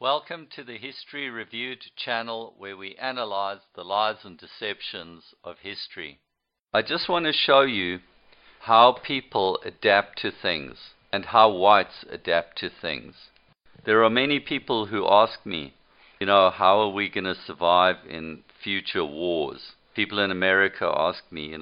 Welcome to the History Reviewed channel, where we analyze the lies and deceptions of history. I just want to show you how people adapt to things and how whites adapt to things. There are many people who ask me, how are we going to survive in future wars? People in America ask me,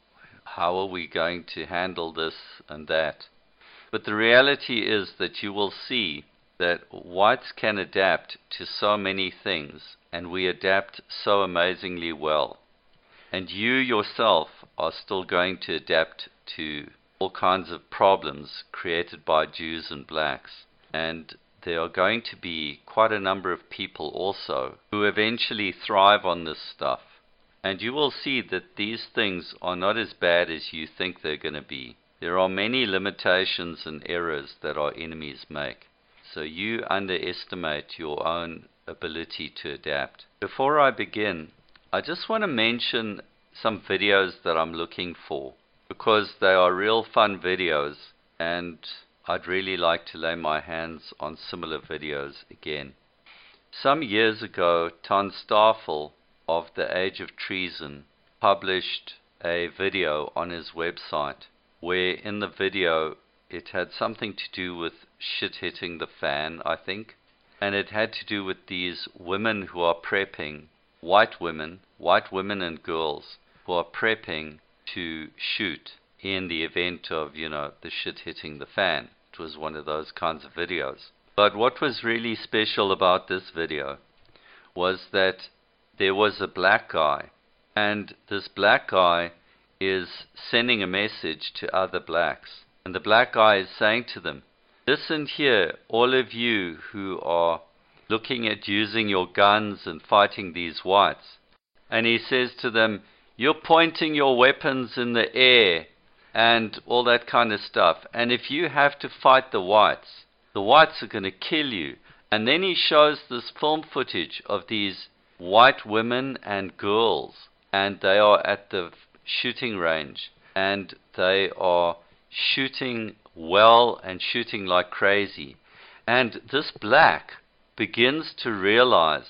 how are we going to handle this and that? But the reality is that you will see that whites can adapt to so many things, and we adapt so amazingly well. And you yourself are still going to adapt to all kinds of problems created by Jews and blacks. And there are going to be quite a number of people also who eventually thrive on this stuff. And you will see that these things are not as bad as you think they're going to be. There are many limitations and errors that our enemies make. So you underestimate your own ability to adapt. Before I begin, I just want to mention some videos that I'm looking for, because they are real fun videos, and I'd really like to lay my hands on similar videos again. Some years ago, Ton Staffel of The Age of Treason published a video on his website, where in the video it had something to do with shit hitting the fan, I think. And it had to do with these women who are prepping, white women and girls, who are prepping to shoot in the event of, the shit hitting the fan. It was one of those kinds of videos. But what was really special about this video was that there was a black guy, and this black guy is sending a message to other blacks. And the black guy is saying to them, listen here, all of you who are looking at using your guns and fighting these whites. And he says to them, you're pointing your weapons in the air and all that kind of stuff. And if you have to fight the whites are going to kill you. And then he shows this film footage of these white women and girls. And they are at the shooting range. And they are shooting well and shooting like crazy. And this black begins to realize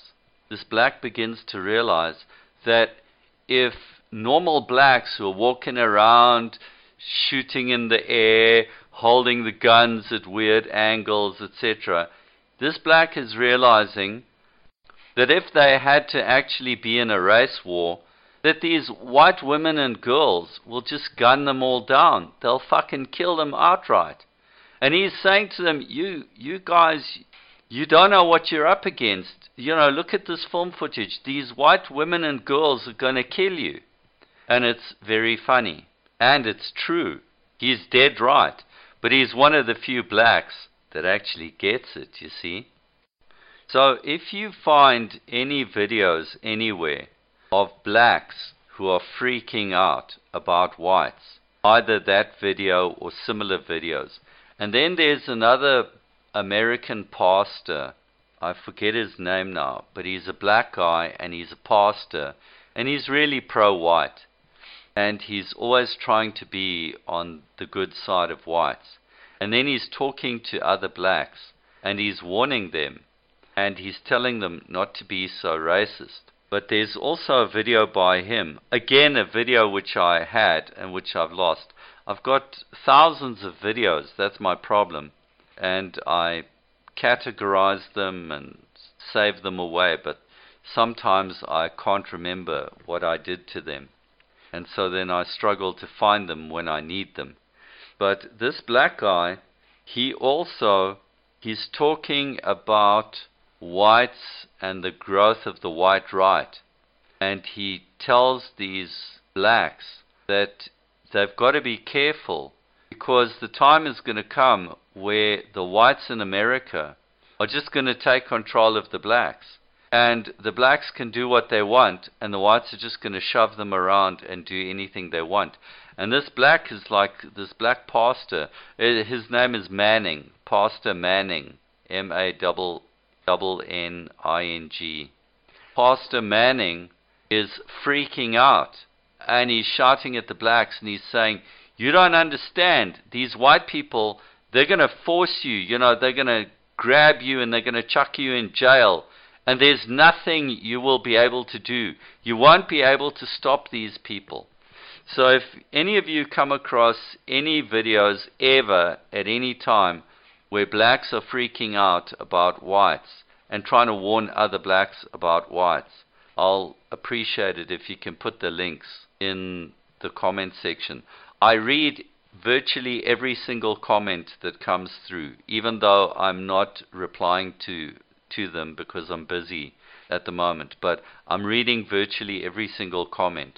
that if normal blacks who are walking around shooting in the air, holding the guns at weird angles, etc., this black is realizing that if they had to actually be in a race war, that these white women and girls will just gun them all down. They'll fucking kill them outright. And he's saying to them, you guys, you don't know what you're up against. Look at this film footage. These white women and girls are going to kill you. And it's very funny. And it's true. He's dead right. But he's one of the few blacks that actually gets it, you see. So if you find any videos anywhere of blacks who are freaking out about whites, either that video or similar videos. And then there's another American pastor, I forget his name now, but he's a black guy and he's a pastor, and he's really pro-white, and he's always trying to be on the good side of whites. And then he's talking to other blacks, and he's warning them, and he's telling them not to be so racist. But there's also a video by him, again a video which I had and which I've lost. I've got thousands of videos, that's my problem, and I categorize them and save them away, but sometimes I can't remember what I did to them, and so then I struggle to find them when I need them. But this black guy, he's talking about whites and the growth of the white right, and he tells these blacks that they've got to be careful, because the time is going to come where the whites in America are just going to take control of the blacks, and the blacks can do what they want, and the whites are just going to shove them around and do anything they want. And this black is like this black pastor. His name is Manning, Pastor Manning, Manning. Pastor Manning is freaking out, and he's shouting at the blacks, and he's saying, you don't understand, these white people, they're going to force you, they're going to grab you and they're going to chuck you in jail. And there's nothing you will be able to do. You won't be able to stop these people. So if any of you come across any videos ever at any time where blacks are freaking out about whites and trying to warn other blacks about whites, I'll appreciate it if you can put the links in the comment section. I read virtually every single comment that comes through, even though I'm not replying to them because I'm busy at the moment, but I'm reading virtually every single comment.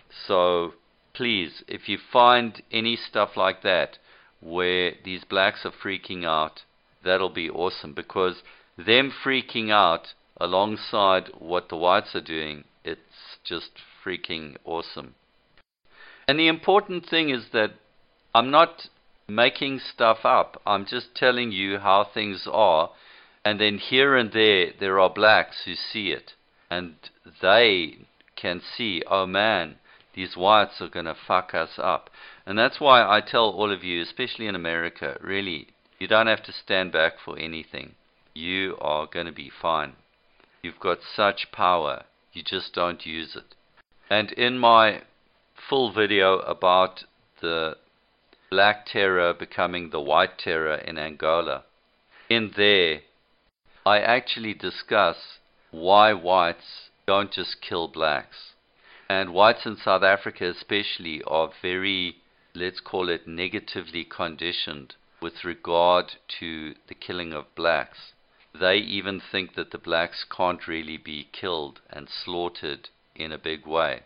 So please, if you find any stuff like that where these blacks are freaking out, that'll be awesome, because them freaking out alongside what the whites are doing, it's just freaking awesome. And the important thing is that I'm not making stuff up. I'm just telling you how things are, and then here and there are blacks who see it, and they can see, oh man, these whites are going to fuck us up. And that's why I tell all of you, especially in America, really, you don't have to stand back for anything. You are going to be fine. You've got such power, you just don't use it. And in my full video about the black terror becoming the white terror in Angola, in there I actually discuss why whites don't just kill blacks. And whites in South Africa especially are very, let's call it, negatively conditioned with regard to the killing of blacks. They even think that the blacks can't really be killed and slaughtered in a big way.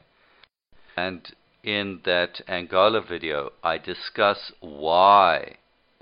And in that Angola video, I discuss why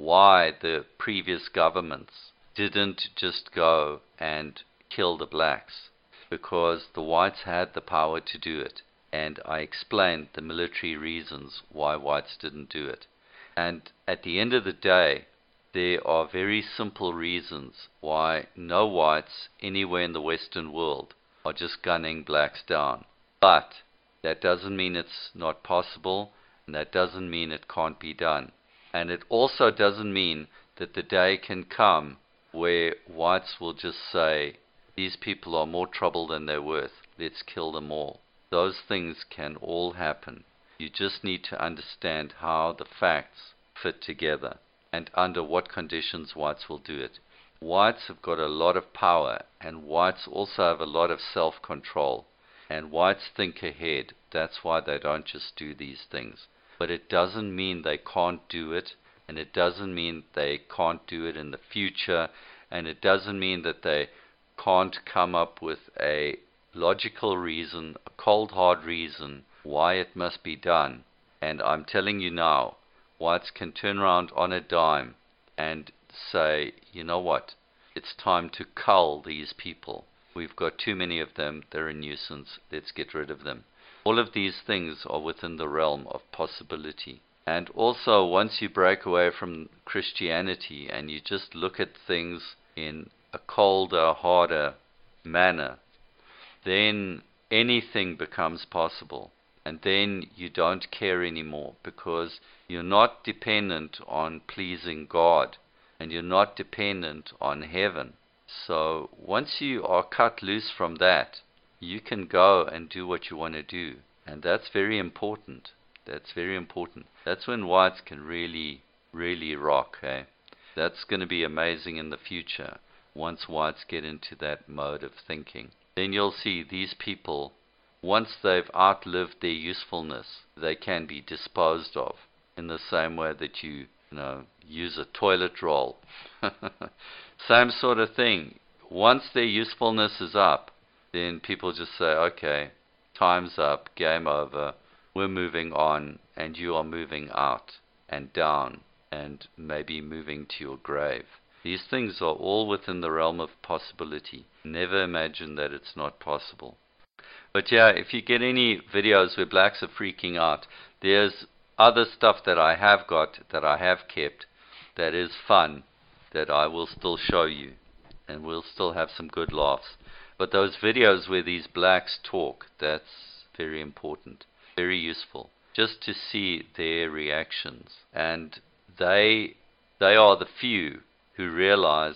the previous governments didn't just go and kill the blacks, because the whites had the power to do it. And I explained the military reasons why whites didn't do it. And at the end of the day, there are very simple reasons why no whites anywhere in the Western world are just gunning blacks down. But that doesn't mean it's not possible, and that doesn't mean it can't be done. And it also doesn't mean that the day can come where whites will just say, these people are more trouble than they're worth, let's kill them all. Those things can all happen. You just need to understand how the facts fit together and under what conditions whites will do it. Whites have got a lot of power, and whites also have a lot of self-control. And whites think ahead. That's why they don't just do these things. But it doesn't mean they can't do it, and it doesn't mean they can't do it in the future, and it doesn't mean that they can't come up with a logical reason, a cold hard reason why it must be done. And I'm telling you now, whites can turn around on a dime and say, you know what, it's time to cull these people. We've got too many of them, they're a nuisance, let's get rid of them. All of these things are within the realm of possibility. And also, once you break away from Christianity and you just look at things in a colder, harder manner, then anything becomes possible. And then you don't care anymore, because you're not dependent on pleasing God, and you're not dependent on heaven. So once you are cut loose from that, you can go and do what you want to do. And that's very important. That's very important. That's when whites can really, really rock. Eh? That's going to be amazing in the future, once whites get into that mode of thinking. Then you'll see these people, once they've outlived their usefulness, they can be disposed of in the same way that you use a toilet roll. Same sort of thing. Once their usefulness is up, then people just say, okay, time's up, game over, we're moving on, and you are moving out and down and maybe moving to your grave. These things are all within the realm of possibility. Never imagine that it's not possible. But yeah, if you get any videos where blacks are freaking out, there's other stuff that I have got, that I have kept, that is fun, that I will still show you, and we'll still have some good laughs. But those videos where these blacks talk, that's very important, very useful, just to see their reactions. And they are the few who realize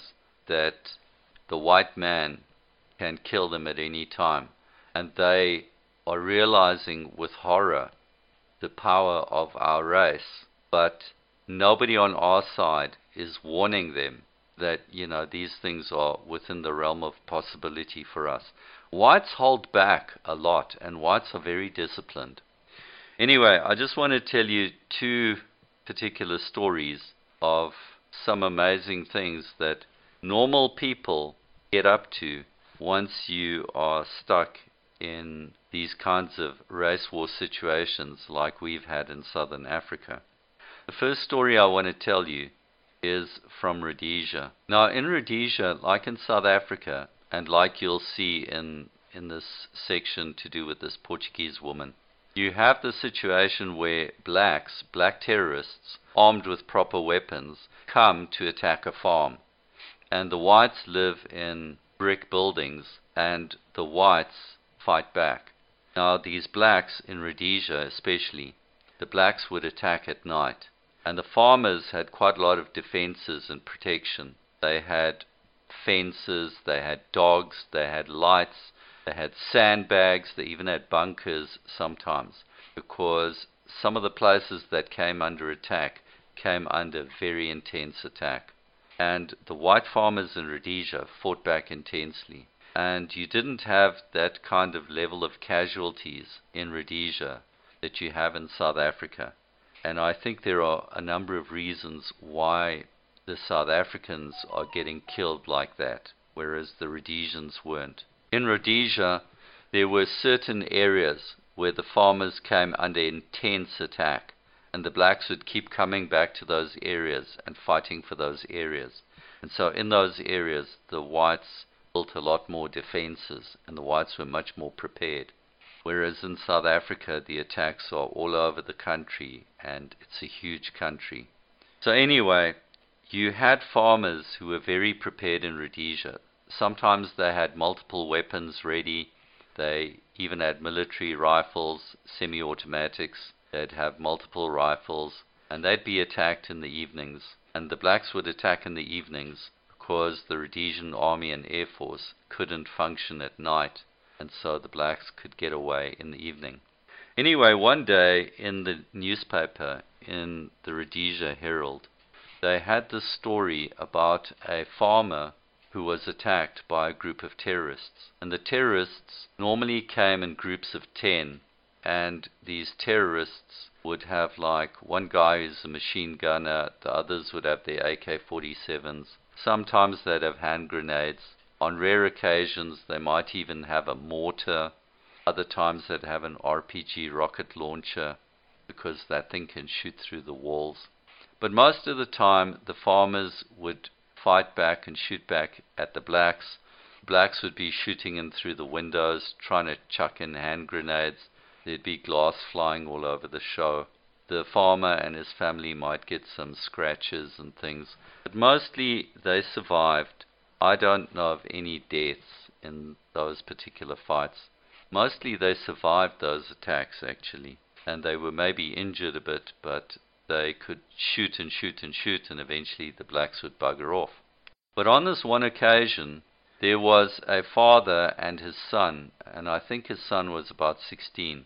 that the white man can kill them at any time. And they are realizing with horror the power of our race. But nobody on our side is warning them that, these things are within the realm of possibility for us. Whites hold back a lot, and whites are very disciplined. Anyway, I just want to tell you two particular stories of some amazing things that normal people get up to once you are stuck in these kinds of race war situations like we've had in southern Africa. The first story I want to tell you is from Rhodesia. Now, in Rhodesia, like in South Africa, and like you'll see in this section to do with this Portuguese woman, you have the situation where black terrorists, armed with proper weapons, come to attack a farm. And the whites live in brick buildings, and the whites fight back. Now, these blacks in Rhodesia especially, the blacks would attack at night. And the farmers had quite a lot of defenses and protection. They had fences, they had dogs, they had lights, they had sandbags, they even had bunkers sometimes, because some of the places that came under attack came under very intense attack. And the white farmers in Rhodesia fought back intensely. And you didn't have that kind of level of casualties in Rhodesia that you have in South Africa. And I think there are a number of reasons why the South Africans are getting killed like that, whereas the Rhodesians weren't. In Rhodesia, there were certain areas where the farmers came under intense attack, and the blacks would keep coming back to those areas and fighting for those areas. And so in those areas, the whites built a lot more defenses, and the whites were much more prepared. Whereas in South Africa, the attacks are all over the country, and it's a huge country. So anyway, you had farmers who were very prepared in Rhodesia. Sometimes they had multiple weapons ready. They even had military rifles, semi-automatics. They'd have multiple rifles, and they'd be attacked in the evenings. And the blacks would attack in the evenings because the Rhodesian Army and Air Force couldn't function at night. And so the blacks could get away in the evening. Anyway, one day in the newspaper, in the Rhodesia Herald, they had this story about a farmer who was attacked by a group of terrorists. And the terrorists normally came in groups of 10, and these terrorists would have like one guy who's a machine gunner, the others would have their AK-47s. Sometimes they'd have hand grenades. On rare occasions, they might even have a mortar. Other times, they'd have an RPG rocket launcher because that thing can shoot through the walls. But most of the time, the farmers would fight back and shoot back at the blacks. Blacks would be shooting in through the windows, trying to chuck in hand grenades. There'd be glass flying all over the show. The farmer and his family might get some scratches and things. But mostly, they survived. I don't know of any deaths in those particular fights. Mostly they survived those attacks, actually. And they were maybe injured a bit, but they could shoot and shoot and shoot, and eventually the blacks would bugger off. But on this one occasion, there was a father and his son, and I think his son was about 16.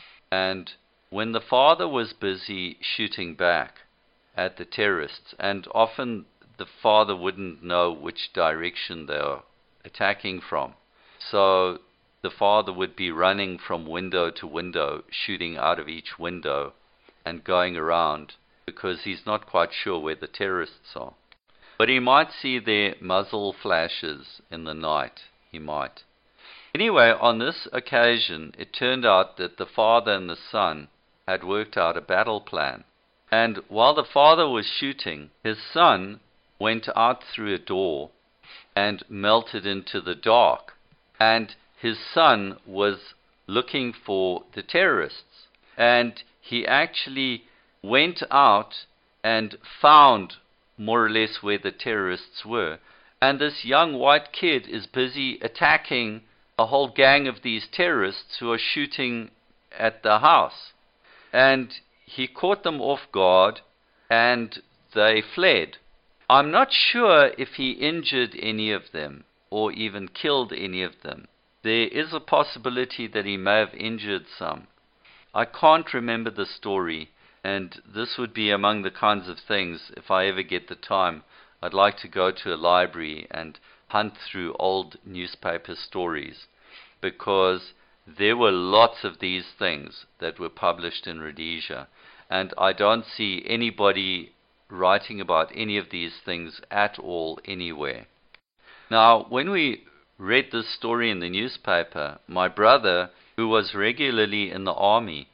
And when the father was busy shooting back at the terrorists, and often the father wouldn't know which direction they were attacking from. So the father would be running from window to window, shooting out of each window and going around because he's not quite sure where the terrorists are. But he might see their muzzle flashes in the night. He might. Anyway, on this occasion, it turned out that the father and the son had worked out a battle plan. And while the father was shooting, his son went out through a door and melted into the dark. And his son was looking for the terrorists. And he actually went out and found more or less where the terrorists were. And this young white kid is busy attacking a whole gang of these terrorists who are shooting at the house. And he caught them off guard, and they fled. I'm not sure if he injured any of them or even killed any of them. There is a possibility that he may have injured some. I can't remember the story, and this would be among the kinds of things, if I ever get the time, I'd like to go to a library and hunt through old newspaper stories, because there were lots of these things that were published in Rhodesia, and I don't see anybody writing about any of these things at all anywhere. Now, when we read this story in the newspaper, my brother, who was regularly in the army,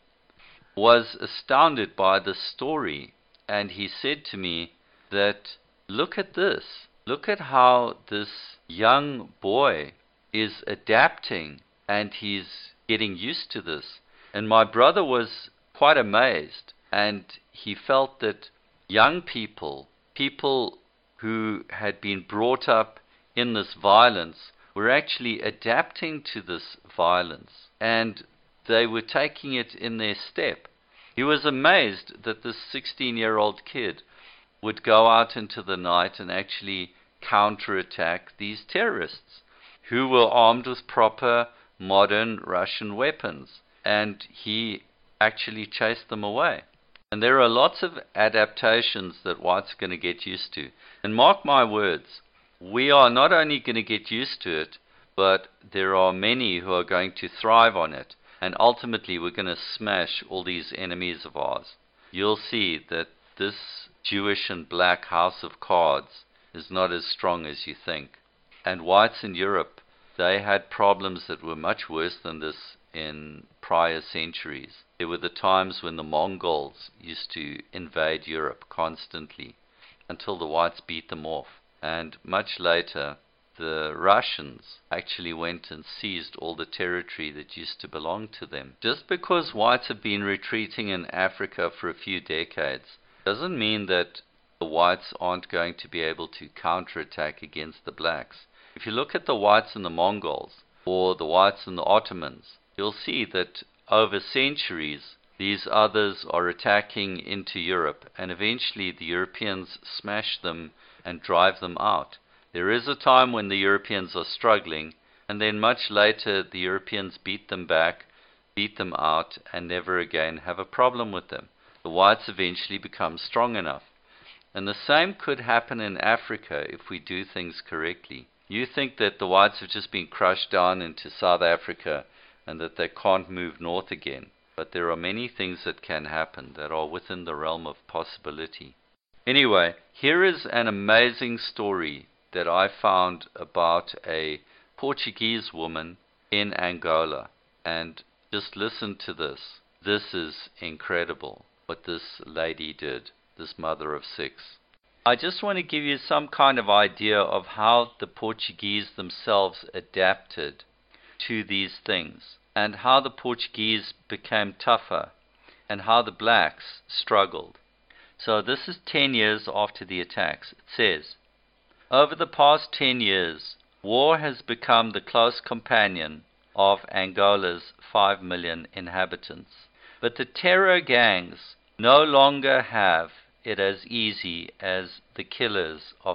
was astounded by the story, and he said to me that, look at this, look at how this young boy is adapting and he's getting used to this. And my brother was quite amazed, and he felt that young people, people who had been brought up in this violence, were actually adapting to this violence, and they were taking it in their step. He was amazed that this 16-year-old kid would go out into the night and actually counterattack these terrorists who were armed with proper modern Russian weapons, and he actually chased them away. And there are lots of adaptations that whites are going to get used to. And mark my words, we are not only going to get used to it, but there are many who are going to thrive on it. And ultimately, we're going to smash all these enemies of ours. You'll see that this Jewish and black house of cards is not as strong as you think. And whites in Europe, they had problems that were much worse than this in prior centuries. There were the times when the Mongols used to invade Europe constantly until the whites beat them off. And much later, the Russians actually went and seized all the territory that used to belong to them. Just because whites have been retreating in Africa for a few decades doesn't mean that the whites aren't going to be able to counterattack against the blacks. If you look at the whites and the Mongols, or the whites and the Ottomans, you'll see that over centuries these others are attacking into Europe, and eventually the Europeans smash them and drive them out. There is a time when the Europeans are struggling, and then much later the Europeans beat them back, beat them out, and never again have a problem with them. The whites eventually become strong enough. And the same could happen in Africa if we do things correctly. You think that the whites have just been crushed down into South Africa and that they can't move north again. But there are many things that can happen that are within the realm of possibility. Anyway, here is an amazing story that I found about a Portuguese woman in Angola. And just listen to this. This is incredible what this lady did, this mother of 6. I just want to give you some kind of idea of how the Portuguese themselves adapted to these things, and how the Portuguese became tougher, and how the blacks struggled. So this is 10 years after the attacks. It says, over the past 10 years, war has become the close companion of Angola's 5 million inhabitants. But the terror gangs no longer have it as easy as the killers of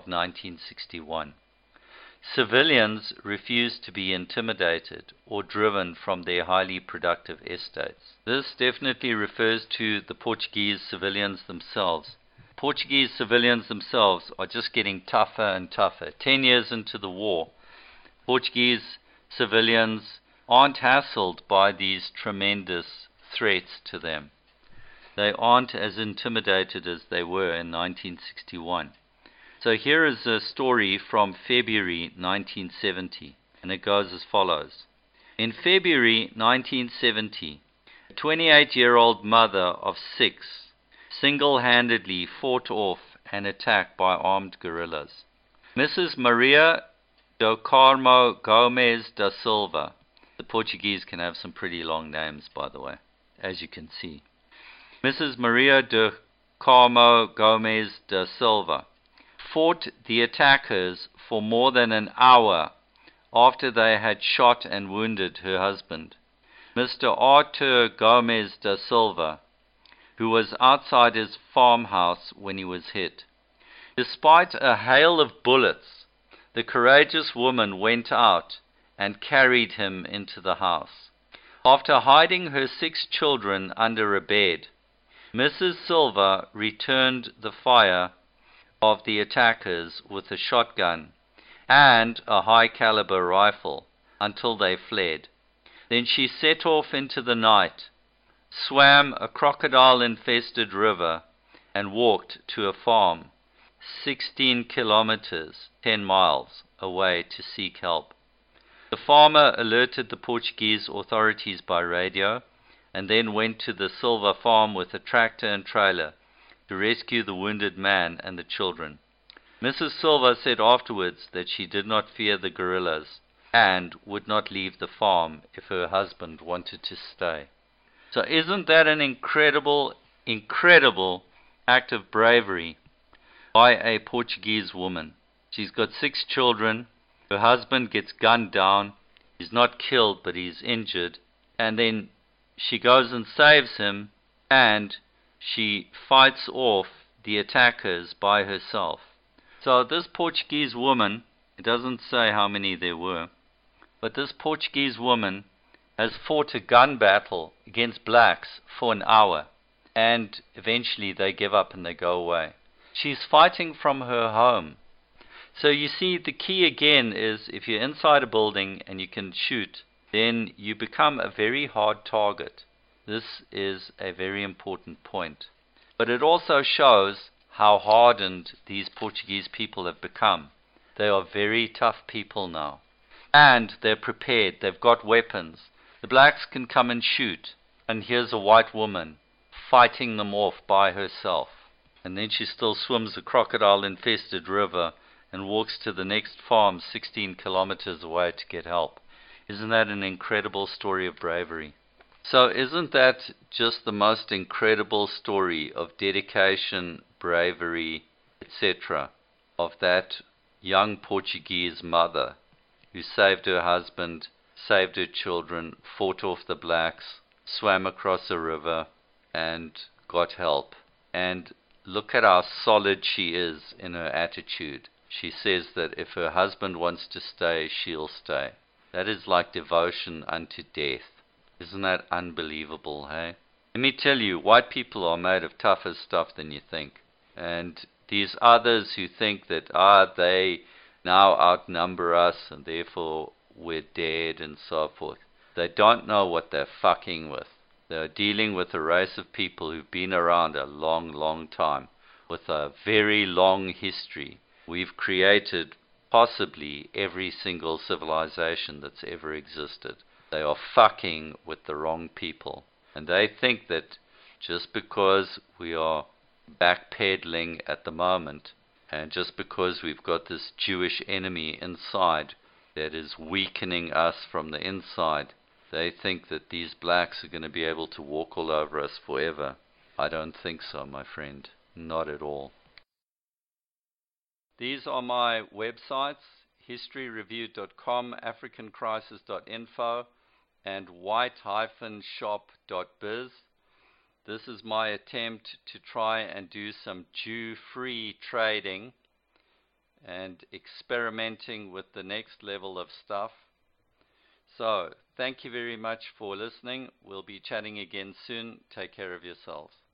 1961. Civilians refuse to be intimidated or driven from their highly productive estates. This definitely refers to the Portuguese civilians themselves. Portuguese civilians themselves are just getting tougher and tougher. 10 years into the war, Portuguese civilians aren't hassled by these tremendous threats to them. They aren't as intimidated as they were in 1961. So here is a story from February 1970, and it goes as follows. In February 1970, a 28-year-old mother of 6 single-handedly fought off an attack by armed guerrillas. Mrs. Maria do Carmo Gomes da Silva. The Portuguese can have some pretty long names, by the way, as you can see. Mrs. Maria do Carmo Gomes da Silva fought the attackers for more than an hour after they had shot and wounded her husband, Mr. Artur Gomes da Silva, who was outside his farmhouse when he was hit. Despite a hail of bullets, the courageous woman went out and carried him into the house. After hiding her 6 children under a bed, Mrs. Silva returned the fire of the attackers with a shotgun and a high-caliber rifle until they fled. Then she set off into the night, swam a crocodile-infested river, and walked to a farm 16 kilometers, 10 miles, away to seek help. The farmer alerted the Portuguese authorities by radio and then went to the Silva farm with a tractor and trailer to rescue the wounded man and the children. Mrs. Silva said afterwards that she did not fear the guerrillas and would not leave the farm if her husband wanted to stay. So isn't that an incredible act of bravery by a Portuguese woman? She's got 6 children. Her husband gets gunned down. He's not killed, but he's injured. And then she goes and saves him, and she fights off the attackers by herself. So this Portuguese woman, it doesn't say how many there were, but this Portuguese woman has fought a gun battle against blacks for an hour, and eventually they give up and they go away. She's fighting from her home. So you see, the key again is if you're inside a building and you can shoot, then you become a very hard target. This is a very important point. But it also shows how hardened these Portuguese people have become. They are very tough people now. And they're prepared. They've got weapons. The blacks can come and shoot. And here's a white woman fighting them off by herself. And then she still swims a crocodile-infested river and walks to the next farm 16 kilometers away to get help. Isn't that an incredible story of bravery? So isn't that just the most incredible story of dedication, bravery, etc., of that young Portuguese mother who saved her husband, saved her children, fought off the blacks, swam across a river, and got help. And look at how solid she is in her attitude. She says that if her husband wants to stay, she'll stay. That is like devotion unto death. Isn't that unbelievable, hey? Let me tell you, white people are made of tougher stuff than you think. And these others who think that, they now outnumber us and therefore we're dead and so forth, they don't know what they're fucking with. They're dealing with a race of people who've been around a long, long time, with a very long history. We've created possibly every single civilization that's ever existed. They are fucking with the wrong people. And they think that just because we are backpedaling at the moment, and just because we've got this Jewish enemy inside that is weakening us from the inside, they think that these blacks are going to be able to walk all over us forever. I don't think so, my friend. Not at all. These are my websites, historyreview.com, africancrisis.info, and white-shop.biz. This is my attempt to try and do some Jew-free trading and experimenting with the next level of stuff. So, thank you very much for listening. We'll be chatting again soon. Take care of yourselves.